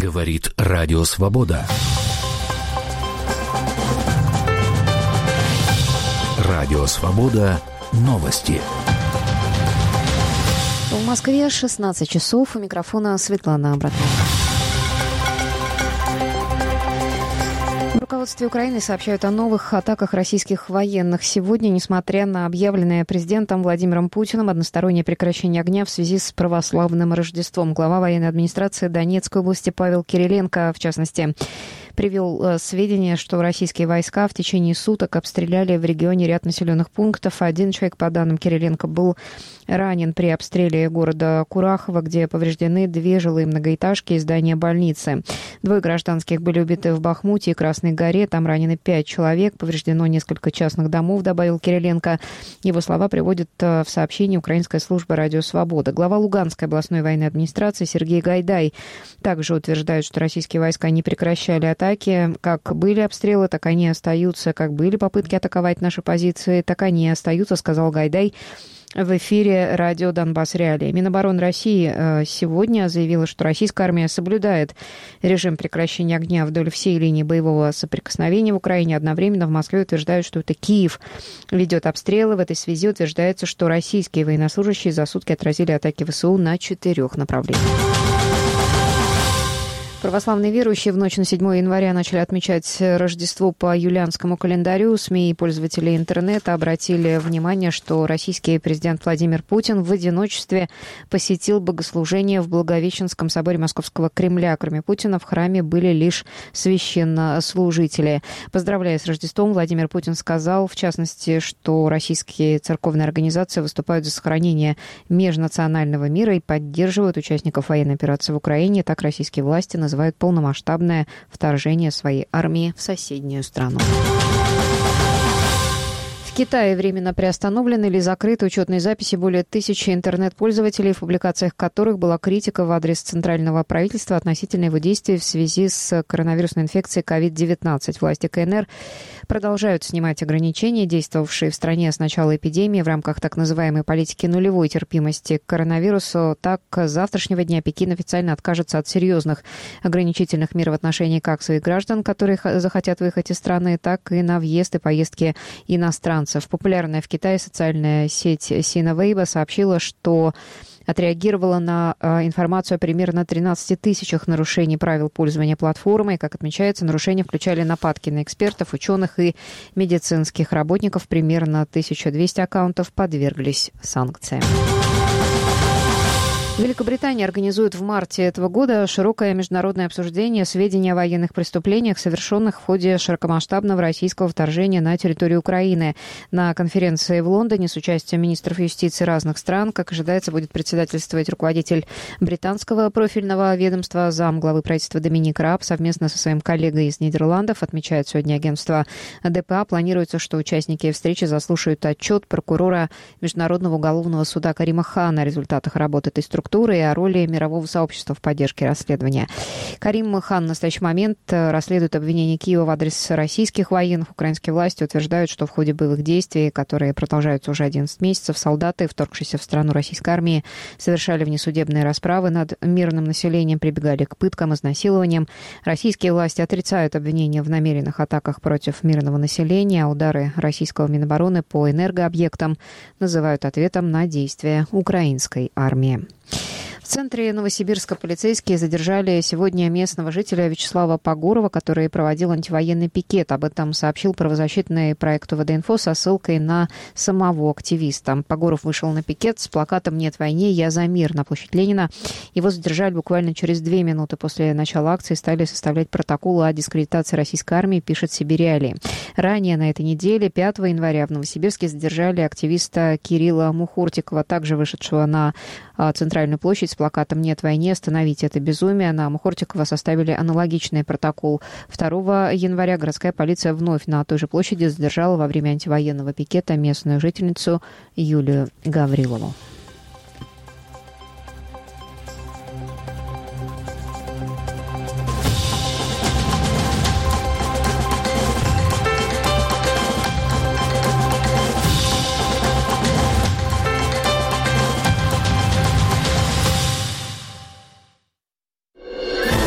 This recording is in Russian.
Говорит Радио Свобода. Радио Свобода. Новости. В Москве 16 часов. У микрофона Светлана Абратова. В руководстве Украины сообщают о новых атаках российских военных. Сегодня, несмотря на объявленное президентом Владимиром Путиным одностороннее прекращение огня в связи с православным Рождеством, глава военной администрации Донецкой области Павел Кириленко, в частности, привел сведения, что российские войска в течение суток обстреляли в регионе ряд населенных пунктов. Один человек, по данным Кириленко, был ранен при обстреле города Курахово, где повреждены 2 жилые многоэтажки и здание больницы. 2 гражданских были убиты в Бахмуте и Красной Горе. Там ранены 5 человек. Повреждено несколько частных домов, добавил Кириленко. Его слова приводит в сообщении Украинская служба «Радио Свобода». Глава Луганской областной военной администрации Сергей Гайдай также утверждает, что российские войска не прекращали атаки. Как были обстрелы, так они остаются. Как были попытки атаковать наши позиции, так они остаются, сказал Гайдай в эфире радио «Донбасс Реалии». Минобороны России сегодня заявила, что российская армия соблюдает режим прекращения огня вдоль всей линии боевого соприкосновения в Украине. Одновременно в Москве утверждают, что это Киев ведет обстрелы. В этой связи утверждается, что российские военнослужащие за сутки отразили атаки ВСУ на 4 направлениях. Православные верующие в ночь на 7 января начали отмечать Рождество по юлианскому календарю. СМИ и пользователи интернета обратили внимание, что российский президент Владимир Путин в одиночестве посетил богослужение в Благовещенском соборе Московского Кремля. Кроме Путина в храме были лишь священнослужители. Поздравляя с Рождеством, Владимир Путин сказал, в частности, что российские церковные организации выступают за сохранение межнационального мира и поддерживают участников военной операции в Украине. Так российские власти называют полномасштабное вторжение своей армии в соседнюю страну. В Китае временно приостановлены или закрыты учетные записи более 1000 интернет-пользователей, в публикациях которых была критика в адрес центрального правительства относительно его действий в связи с коронавирусной инфекцией COVID-19. Власти КНР продолжают снимать ограничения, действовавшие в стране с начала эпидемии в рамках так называемой политики нулевой терпимости к коронавирусу. Так, с завтрашнего дня Пекин официально откажется от серьезных ограничительных мер в отношении как своих граждан, которые захотят выехать из страны, так и на въезд и поездки иностранцев. Популярная в Китае социальная сеть Sina Weibo сообщила, что отреагировала на информацию о примерно 13 тысячах нарушений правил пользования платформой. Как отмечается, нарушения включали нападки на экспертов, ученых и медицинских работников. Примерно 1200 аккаунтов подверглись санкциям. Великобритания организует в марте этого года широкое международное обсуждение сведений о военных преступлениях, совершенных в ходе широкомасштабного российского вторжения на территорию Украины. На конференции в Лондоне с участием министров юстиции разных стран, как ожидается, будет председательствовать руководитель британского профильного ведомства, замглавы правительства Доминик Раб, совместно со своим коллегой из Нидерландов, отмечает сегодня агентство ДПА. Планируется, что участники встречи заслушают отчет прокурора Международного уголовного суда Карима Хана о результатах работы этой структуры и о роли мирового сообщества в поддержке расследования. Карим Хан в настоящий момент расследует обвинения Киева в адрес российских военных. Украинские власти утверждают, что в ходе боевых действий, которые продолжаются уже 11 месяцев, солдаты, вторгшиеся в страну российской армии, совершали внесудебные расправы над мирным населением, прибегали к пыткам, изнасилованиям. Российские власти отрицают обвинения в намеренных атаках против мирного населения, а удары российского Минобороны по энергообъектам называют ответом на действия украинской армии. В центре Новосибирска полицейские задержали сегодня местного жителя Вячеслава Погорова, который проводил антивоенный пикет. Об этом сообщил правозащитный проект УВД-Инфо со ссылкой на самого активиста. Погоров вышел на пикет с плакатом «Нет войне, я за мир» на площадь Ленина. Его задержали буквально через 2 минуты после начала акции, стали составлять протокол о дискредитации российской армии, пишет Сибирь-Реалии. Ранее на этой неделе, 5 января, в Новосибирске задержали активиста Кирилла Мухортикова, также вышедшего на центральную площадь с плакатом «Нет войне, остановите это безумие». На Мухортикова составили аналогичный протокол. 2 января городская полиция вновь на той же площади задержала во время антивоенного пикета местную жительницу Юлию Гаврилову.